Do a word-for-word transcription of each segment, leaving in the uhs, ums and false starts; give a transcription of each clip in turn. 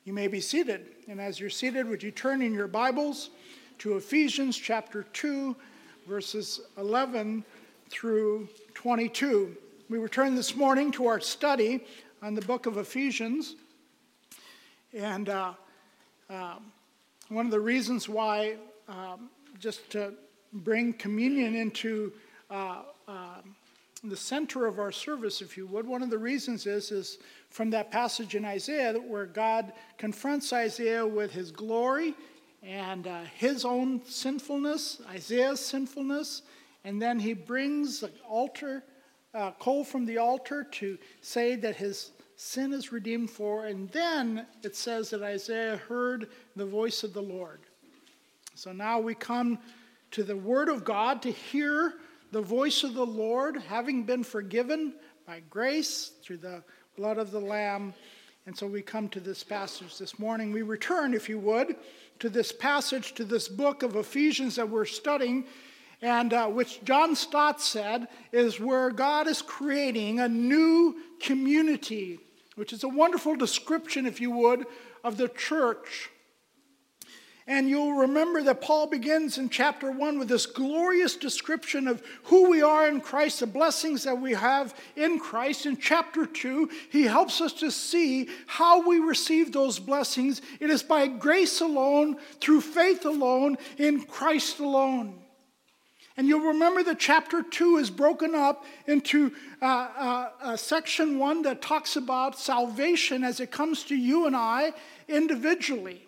You may be seated. And as you're seated, would you turn in your Bibles to Ephesians chapter two, verses eleven through twenty-two. We return this morning to our study on the book of Ephesians. And uh, uh, one of the reasons why, um, just to bring communion into uh, uh, the center of our service, if you would, one of the reasons is, is from that passage in Isaiah where God confronts Isaiah with his glory and uh, his own sinfulness, Isaiah's sinfulness, and then he brings the altar, uh, coal from the altar to say that his sin is redeemed for, and then it says that Isaiah heard the voice of the Lord. So now we come to the Word of God to hear the voice of the Lord, having been forgiven by grace through the blood of the Lamb. And so we come to this passage this morning. We return, if you would, to this passage, to this book of Ephesians that we're studying, and uh, which John Stott said is where God is creating a new community, which is a wonderful description, if you would, of the church. And you'll remember that Paul begins in chapter one with this glorious description of who we are in Christ, the blessings that we have in Christ. In chapter two, he helps us to see how we receive those blessings. It is by grace alone, through faith alone, in Christ alone. And you'll remember that chapter two is broken up into uh, uh, uh, section one that talks about salvation as it comes to you and I individually.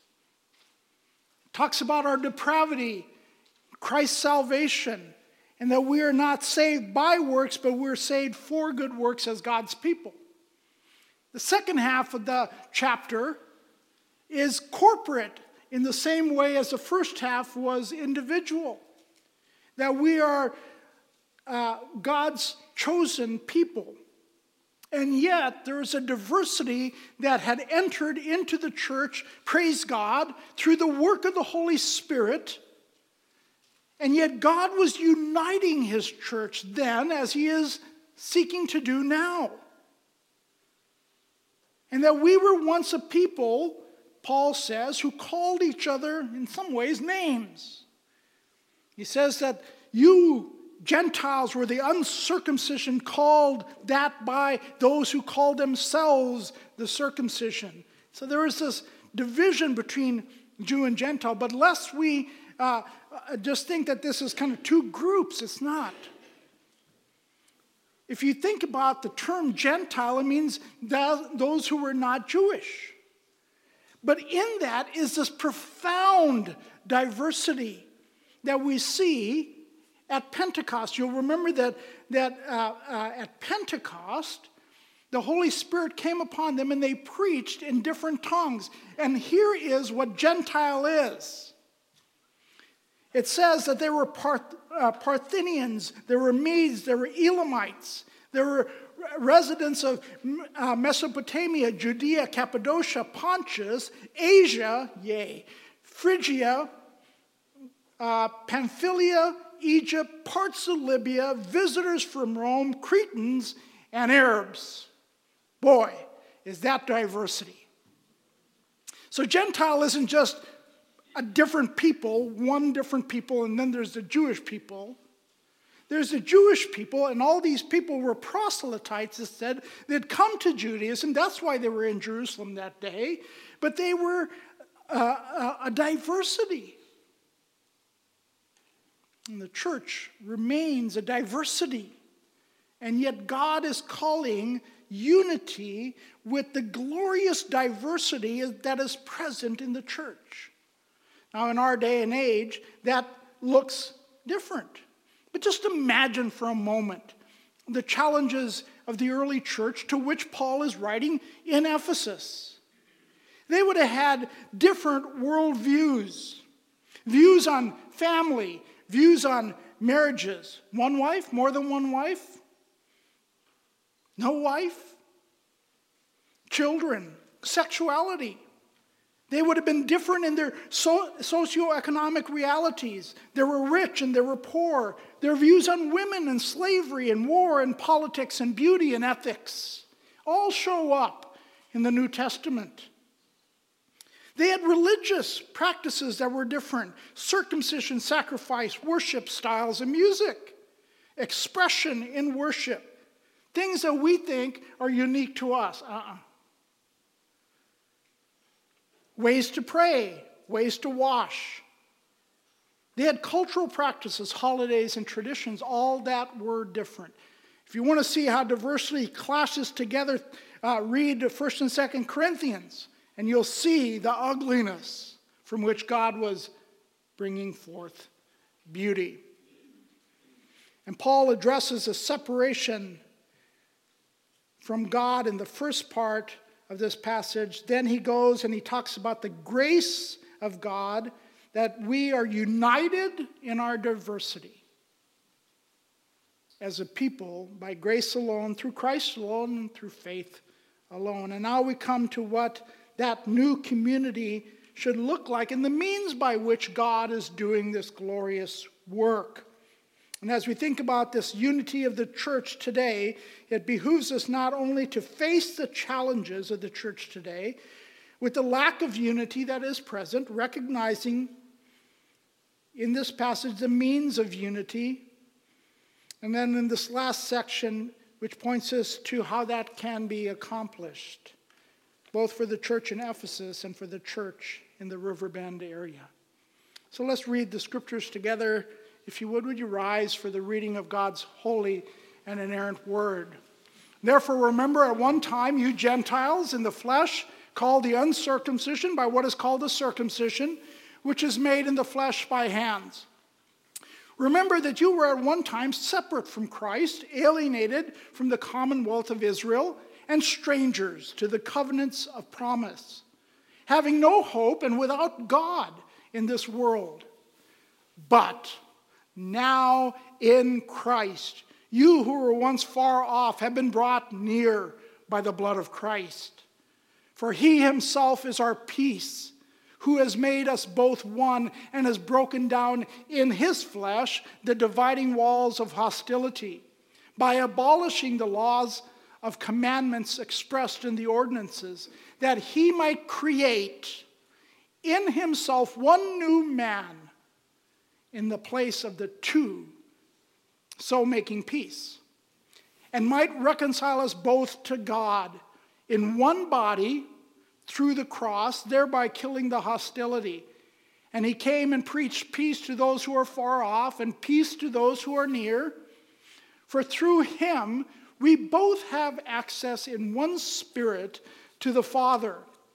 Talks about our depravity, Christ's salvation, and that we are not saved by works, but we're saved for good works as God's people. The second half of the chapter is corporate in the same way as the first half was individual. That we are uh, God's chosen people. And yet, there is a diversity that had entered into the church, praise God, through the work of the Holy Spirit. And yet, God was uniting his church then, as he is seeking to do now. And that we were once a people, Paul says, who called each other, in some ways, names. He says that you Gentiles were the uncircumcision, called that by those who called themselves the circumcision. So there is this division between Jew and Gentile, but lest we uh, just think that this is kind of two groups, it's not. If you think about the term Gentile, it means that those who were not Jewish. But in that is this profound diversity that we see at Pentecost. You'll remember that, that uh, uh, at Pentecost, the Holy Spirit came upon them and they preached in different tongues. And here is what Gentile is. It says that there were Parth- uh, Parthians, there were Medes, there were Elamites, there were residents of uh, Mesopotamia, Judea, Cappadocia, Pontus, Asia, yea, Phrygia, uh, Pamphylia, Egypt, parts of Libya, visitors from Rome, Cretans, and Arabs. Boy, is that diversity. So Gentile isn't just a different people, one different people, and then there's the Jewish people. There's the Jewish people, and all these people were proselytes, it said. They'd come to Judaism. That's why they were in Jerusalem that day. But they were uh, a diversity. And the church remains a diversity. And yet God is calling unity with the glorious diversity that is present in the church. Now, in our day and age, that looks different. But just imagine for a moment the challenges of the early church to which Paul is writing in Ephesus. They would have had different worldviews, views on family, views on marriages. One wife, more than one wife, no wife, children, sexuality. They would have been different in their so- socioeconomic realities. There were rich and there were poor. Their views on women and slavery and war and politics and beauty and ethics all show up in the New Testament. They had religious practices that were different. Circumcision, sacrifice, worship styles, and music. Expression in worship. Things that we think are unique to us. Uh-uh. Ways to pray. Ways to wash. They had cultural practices, holidays, and traditions. All that were different. If you want to see how diversity clashes together, uh, read First and Second Corinthians. And you'll see the ugliness from which God was bringing forth beauty. And Paul addresses a separation from God in the first part of this passage. Then he goes and he talks about the grace of God, that we are united in our diversity as a people by grace alone, through Christ alone, and through faith alone. And now we come to what that new community should look like and the means by which God is doing this glorious work. And as we think about this unity of the church today, it behooves us not only to face the challenges of the church today with the lack of unity that is present, recognizing in this passage the means of unity, and then in this last section, which points us to how that can be accomplished, both for the church in Ephesus and for the church in the Riverbend area. So let's read the scriptures together. If you would, would you rise for the reading of God's holy and inerrant word? Therefore, remember at one time you Gentiles in the flesh, called the uncircumcision by what is called the circumcision, which is made in the flesh by hands. Remember that you were at one time separate from Christ, alienated from the commonwealth of Israel, and strangers to the covenants of promise, having no hope and without God in this world. But now in Christ, you who were once far off have been brought near by the blood of Christ. For he himself is our peace, who has made us both one and has broken down in his flesh the dividing walls of hostility, by abolishing the laws of commandments expressed in the ordinances, that he might create in himself one new man in the place of the two, so making peace, and might reconcile us both to God in one body through the cross, thereby killing the hostility. And he came and preached peace to those who are far off and peace to those who are near. For through him we both have access in one spirit to the Father.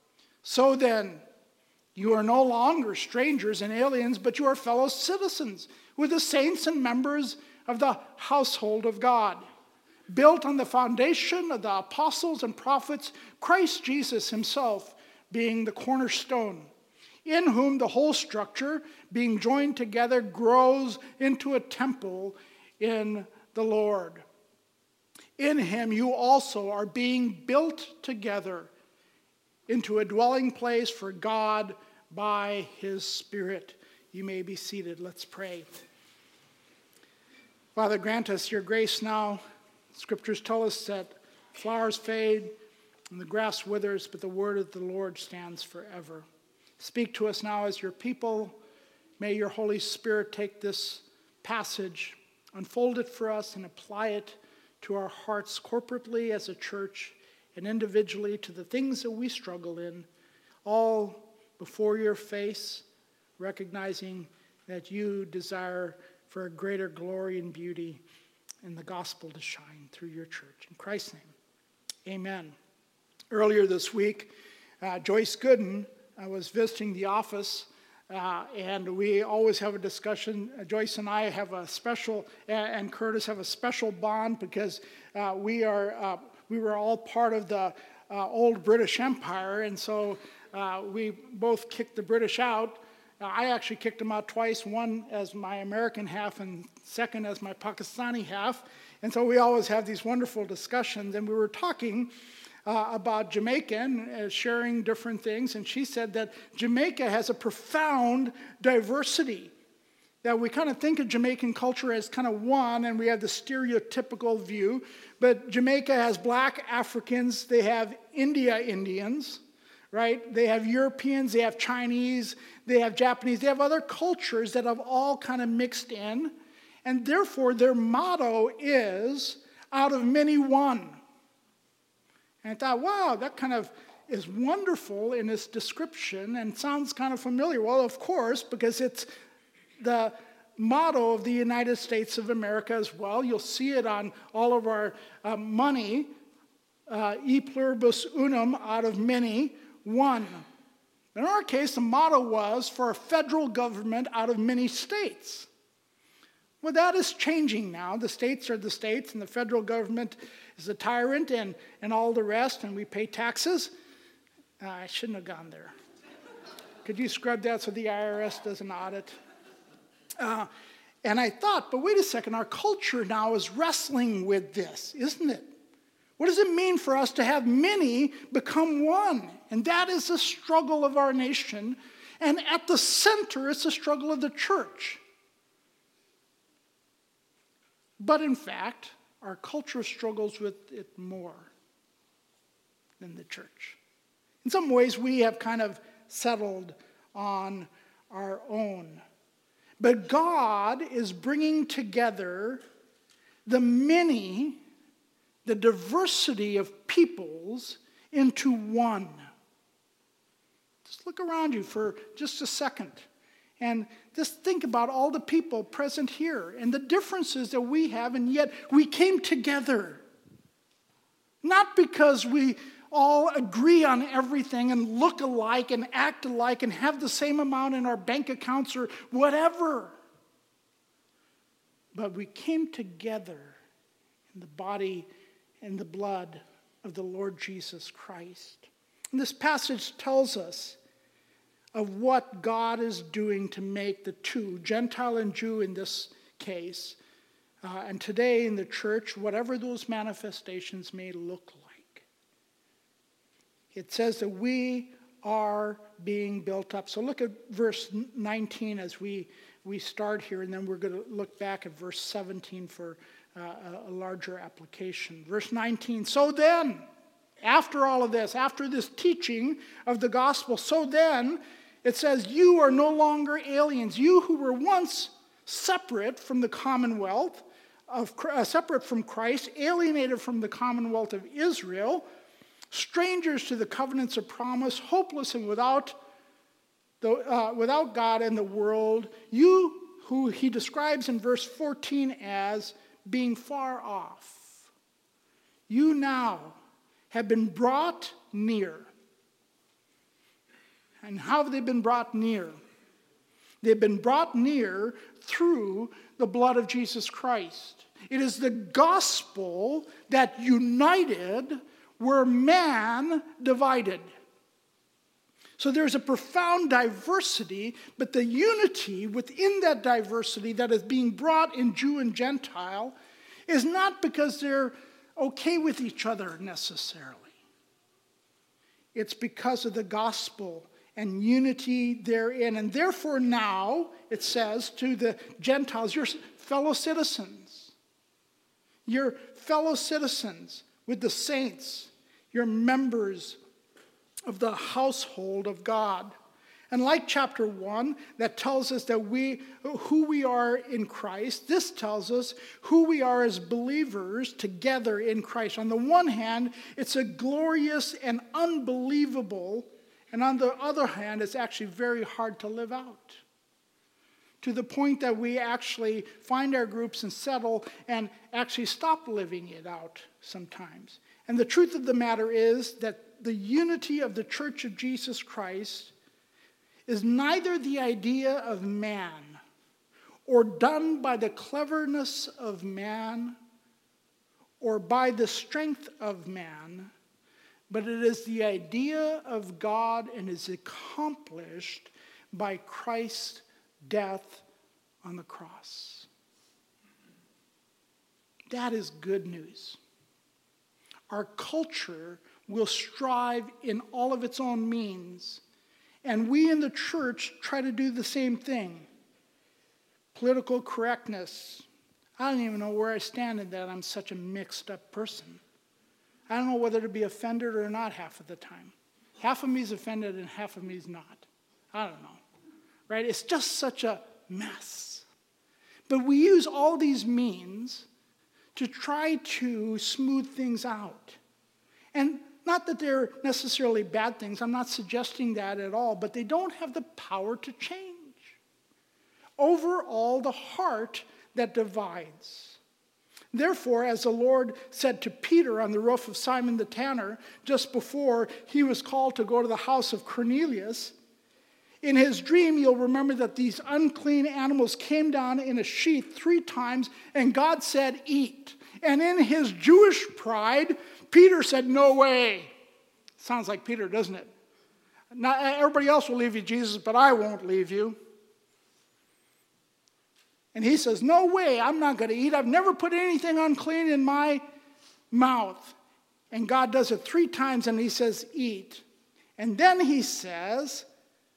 So then, you are no longer strangers and aliens, but you are fellow citizens with the saints and members of the household of God, built on the foundation of the apostles and prophets, Christ Jesus himself being the cornerstone, in whom the whole structure, being joined together, grows into a temple in the Lord. In him you also are being built together into a dwelling place for God by his Spirit. You may be seated. Let's pray. Father, grant us your grace now. Scriptures tell us that flowers fade and the grass withers, but the word of the Lord stands forever. Speak to us now as your people. May your Holy Spirit take this passage, unfold it for us, and apply it to our hearts corporately as a church and individually to the things that we struggle in, all before your face, recognizing that you desire for a greater glory and beauty and the gospel to shine through your church. In Christ's name, amen. Earlier this week, uh, Joyce Gooden uh, was visiting the office, uh, and we always have a discussion. Uh, Joyce and I have a special, uh, and Curtis have a special bond because uh, we are uh, we were all part of the uh, old British Empire, and so uh, we both kicked the British out. Uh, I actually kicked them out twice, one as my American half and second as my Pakistani half. And so we always have these wonderful discussions. And we were talking uh, about Jamaica and uh, sharing different things. And she said that Jamaica has a profound diversity. That we kind of think of Jamaican culture as kind of one, and we have the stereotypical view. But Jamaica has black Africans. They have India Indians, right? They have Europeans, they have Chinese, they have Japanese, they have other cultures that have all kind of mixed in. And therefore, their motto is, out of many, one. And I thought, wow, that kind of is wonderful in its description and sounds kind of familiar. Well, of course, because it's the motto of the United States of America as well. You'll see it on all of our uh, money, uh, e pluribus unum, out of many, one. In our case, the motto was for a federal government out of many states. Well, that is changing now. The states are the states, and the federal government is the tyrant, and, and all the rest, and we pay taxes. Uh, I shouldn't have gone there. Could you scrub that so the I R S does an audit? Uh, and I thought, but wait a second, our culture now is wrestling with this, isn't it? What does it mean for us to have many become one? And that is the struggle of our nation. And at the center, it's the struggle of the church. But in fact, our culture struggles with it more than the church. In some ways, we have kind of settled on our own. But God is bringing together the many, the diversity of peoples into one. Just look around you for just a second. And just think about all the people present here and the differences that we have, and yet we came together. Not because we all agree on everything and look alike and act alike and have the same amount in our bank accounts or whatever. But we came together in the body and the blood of the Lord Jesus Christ. And this passage tells us of what God is doing to make the two, Gentile and Jew in this case, uh, and today in the church, whatever those manifestations may look like. It says that we are being built up. So look at verse nineteen as we, we start here, and then we're going to look back at verse seventeen for uh, a, a larger application. Verse nineteen, so then, after all of this, after this teaching of the gospel, so then, it says, you are no longer aliens. You who were once separate from the commonwealth, of, uh, separate from Christ, alienated from the commonwealth of Israel, strangers to the covenants of promise, hopeless and without, the, uh, without God and the world, you who he describes in verse fourteen as being far off, you now have been brought near. And how have they been brought near? They've been brought near through the blood of Jesus Christ. It is the gospel that united where man divided. So there's a profound diversity, but the unity within that diversity that is being brought in Jew and Gentile is not because they're okay with each other necessarily. It's because of the gospel and unity therein. And therefore now, it says to the Gentiles, you're fellow citizens. You're fellow citizens with the saints. You're members of the household of God. And like chapter one, that tells us that we, who we are in Christ, this tells us who we are as believers together in Christ. On the one hand, it's a glorious and unbelievable, and on the other hand, it's actually very hard to live out. To the point that we actually find our groups and settle and actually stop living it out sometimes. And the truth of the matter is that the unity of the Church of Jesus Christ is neither the idea of man or done by the cleverness of man or by the strength of man, but it is the idea of God and is accomplished by Christ's death on the cross. That is good news. Our culture will strive in all of its own means, and we in the church try to do the same thing. Political correctness. I don't even know where I stand in that. I'm such a mixed up person. I don't know whether to be offended or not half of the time. half of me is offended and half of me is not. I don't know, right? It's just such a mess. But we use all these means to try to smooth things out. And not that they're necessarily bad things. I'm not suggesting that at all. But they don't have the power to change. Overall, the heart that divides. Therefore, as the Lord said to Peter on the roof of Simon the tanner, just before he was called to go to the house of Cornelius, in his dream, you'll remember that these unclean animals came down in a sheet three times, and God said, eat. And in his Jewish pride, Peter said, no way. Sounds like Peter, doesn't it? Not, everybody else will leave you, Jesus, but I won't leave you. And he says, no way, I'm not going to eat. I've never put anything unclean in my mouth. And God does it three times, and he says, eat. And then he says,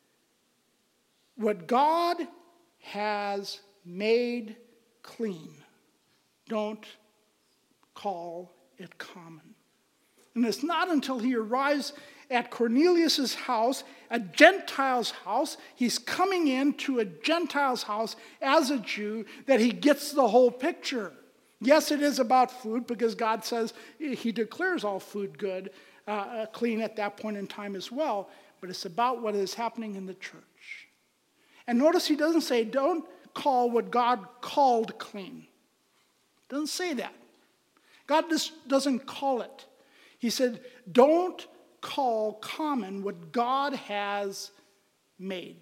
what God has made clean, don't call it common. And it's not until he arrives at Cornelius' house, a Gentile's house, he's coming into a Gentile's house as a Jew, that he gets the whole picture. Yes, it is about food, because God says he declares all food good, uh, clean at that point in time as well, but it's about what is happening in the church. And notice he doesn't say, don't call what God called clean. Doesn't say that. God just doesn't call it. He said, don't call common what God has made.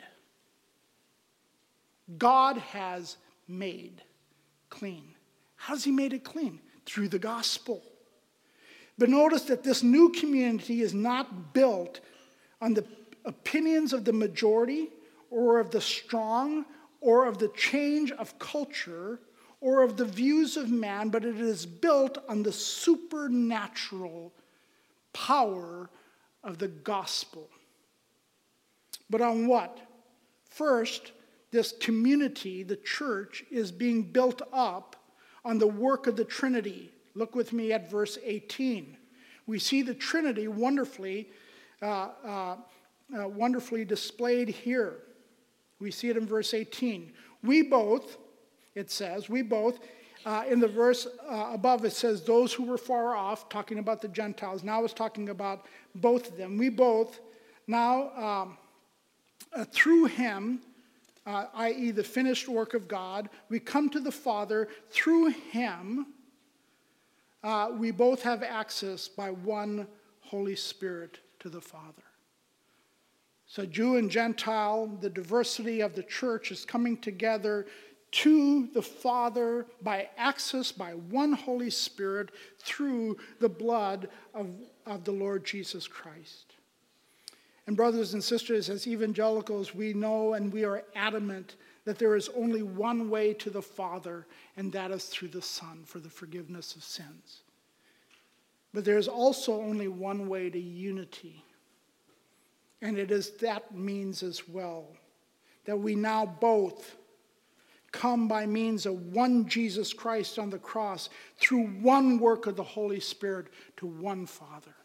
God has made clean. How has he made it clean? Through the gospel. But notice that this new community is not built on the opinions of the majority, or of the strong, or of the change of culture, or of the views of man, but it is built on the supernatural power of the gospel. But on what? First, this community, the church, is being built up on the work of the Trinity. Look with me at verse eighteen. We see the Trinity wonderfully, uh, uh, uh, wonderfully displayed here. We see it in verse eighteen. We both, it says, we both, uh, in the verse uh, above it says, those who were far off, talking about the Gentiles. Now it's talking about both of them. We both, now um, uh, through him, uh, that is the finished work of God, we come to the Father. Through him, uh, we both have access by one Holy Spirit to the Father. So Jew and Gentile, the diversity of the church is coming together to the Father by access by one Holy Spirit through the blood of, of the Lord Jesus Christ. And brothers and sisters, as evangelicals, we know and we are adamant that there is only one way to the Father, and that is through the Son for the forgiveness of sins. But there is also only one way to unity. And it is that means as well, that we now both come by means of one Jesus Christ on the cross, through one work of the Holy Spirit, to one Father.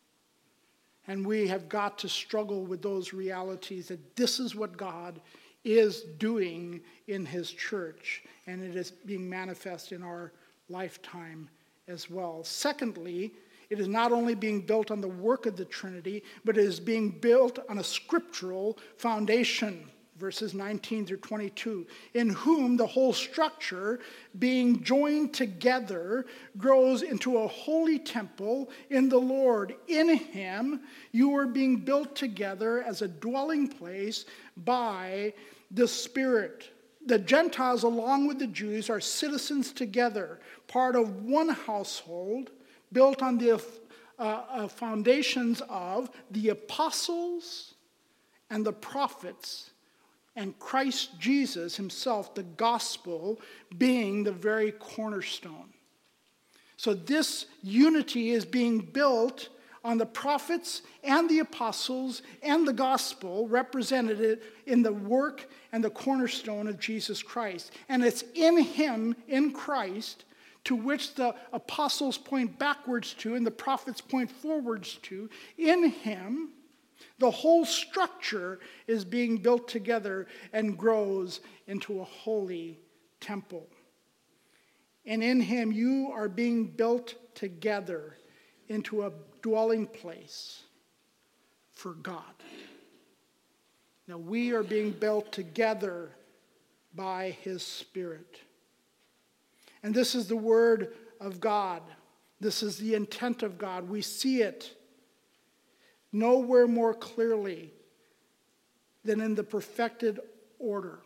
And we have got to struggle with those realities, that this is what God is doing in his church, and it is being manifest in our lifetime as well. Secondly, it is not only being built on the work of the Trinity, but it is being built on a scriptural foundation. Verses nineteen through twenty-two. In whom the whole structure, being joined together, grows into a holy temple in the Lord. In him you are being built together as a dwelling place by the Spirit. The Gentiles, along with the Jews, are citizens together, part of one household, built on the uh, uh, foundations of the apostles and the prophets, and Christ Jesus himself, the gospel, being the very cornerstone. So this unity is being built on the prophets and the apostles and the gospel, represented in the work and the cornerstone of Jesus Christ. And it's in him, in Christ, to which the apostles point backwards to and the prophets point forwards to. In him, The whole structure is being built together and grows into a holy temple. And in him you are being built together into a dwelling place for God. Now we are being built together by his Spirit. And this is the word of God. This is the intent of God. We see it nowhere more clearly than in the perfected order.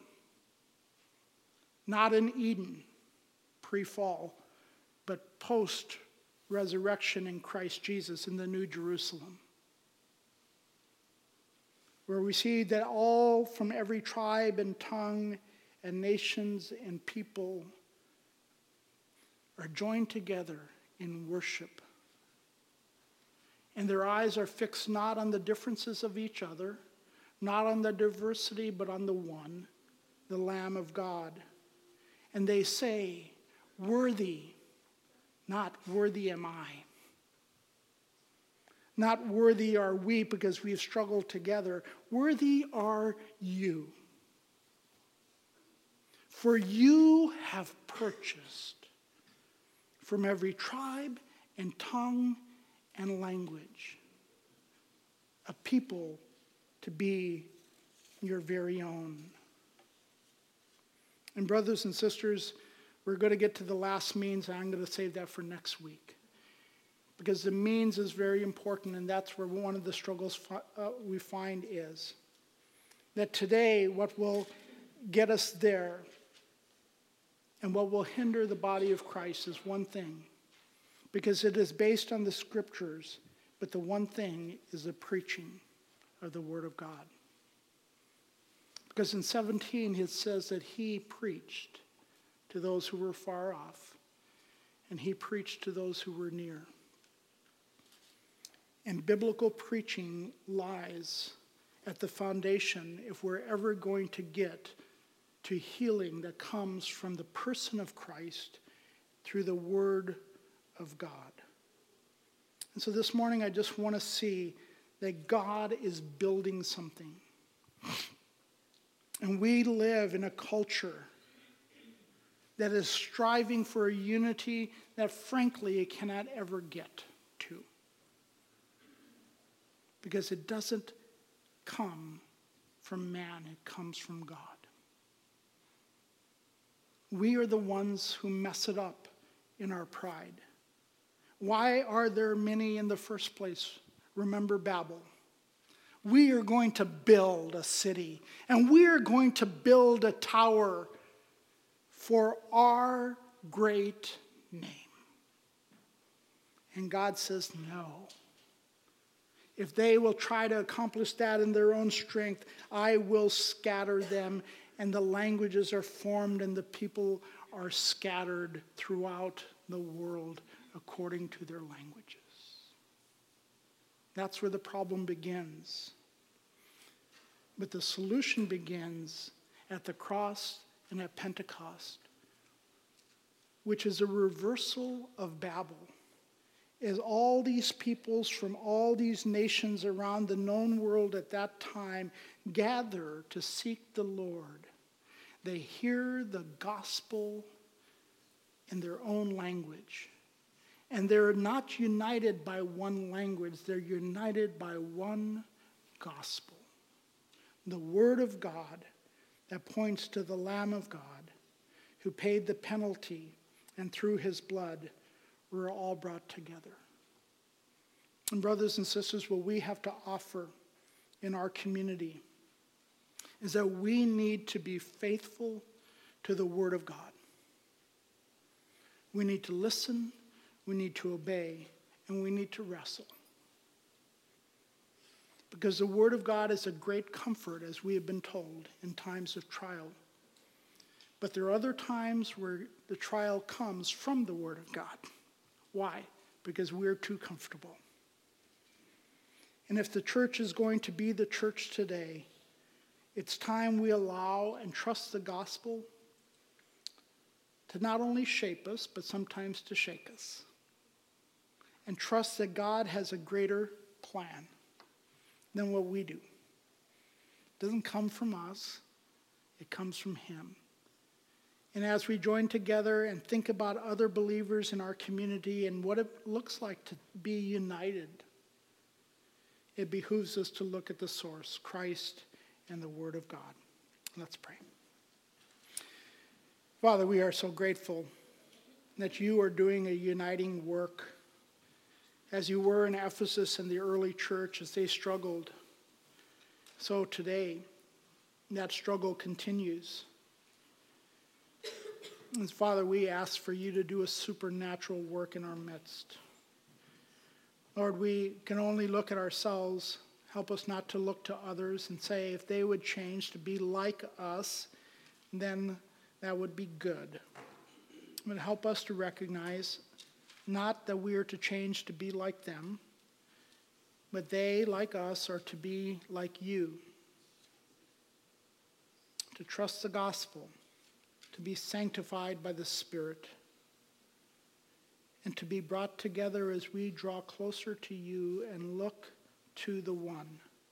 Not in Eden, pre-fall, but post-resurrection in Christ Jesus in the New Jerusalem, where we see that all from every tribe and tongue and nations and people are joined together in worship. And their eyes are fixed not on the differences of each other, not on the diversity, but on the one, the Lamb of God. And they say, worthy, not worthy am I. Not worthy are we because we've struggled together. Worthy are you. For you have purchased from every tribe and tongue and language a people to be your very own. And brothers and sisters, we're going to get to the last means, and I'm going to save that for next week. Because the means is very important, and that's where one of the struggles uh, we find is. That today, what will get us there and what will hinder the body of Christ is one thing. Because it is based on the scriptures, but the one thing is the preaching of the word of God. Because in seventeen, it says that he preached to those who were far off, and he preached to those who were near. And biblical preaching lies at the foundation if we're ever going to get to healing that comes from the person of Christ through the word of God. And so this morning I just want to see that God is building something. And we live in a culture that is striving for a unity that frankly it cannot ever get to. Because it doesn't come from man, it comes from God. We are the ones who mess it up in our pride. Why are there many in the first place? Remember Babel. We are going to build a city, and we are going to build a tower for our great name. And God says, no. If they will try to accomplish that in their own strength, I will scatter them, and the languages are formed, and the people are scattered throughout the world according to their languages. That's where the problem begins. But the solution begins at the cross and at Pentecost, which is a reversal of Babel. As all these peoples from all these nations around the known world at that time gather to seek the Lord, they hear the gospel in their own language. And they're not united by one language, they're united by one gospel. The word of God that points to the Lamb of God who paid the penalty, and through his blood we're all brought together. And brothers and sisters, what we have to offer in our community is that we need to be faithful to the word of God. We need to listen, we need to obey, and we need to wrestle. Because the word of God is a great comfort, as we have been told, in times of trial. But there are other times where the trial comes from the word of God. Why? Because we're too comfortable. And if the church is going to be the church today, it's time we allow and trust the gospel to not only shape us, but sometimes to shake us. And trust that God has a greater plan. than what we do. It doesn't come from us. It comes from him. And as we join together and think about other believers in our community and what it looks like to be united, it behooves us to look at the source, Christ and the Word of God. Let's pray. Father, we are so grateful that you are doing a uniting work as you were in Ephesus in the early church as they struggled. So today, that struggle continues. And Father, we ask for you to do a supernatural work in our midst. Lord, we can only look at ourselves. Help us not to look to others and say if they would change to be like us, then that would be good. But help us to recognize not that we are to change to be like them, but they, like us, are to be like you. To trust the gospel, to be sanctified by the Spirit, and to be brought together as we draw closer to you and look to the one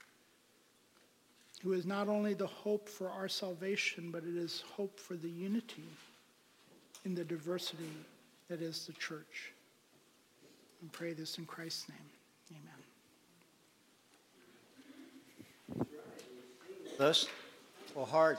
who is not only the hope for our salvation, but it is hope for the unity in the diversity that is the church. And pray this in Christ's name. Amen. Thus, full heart.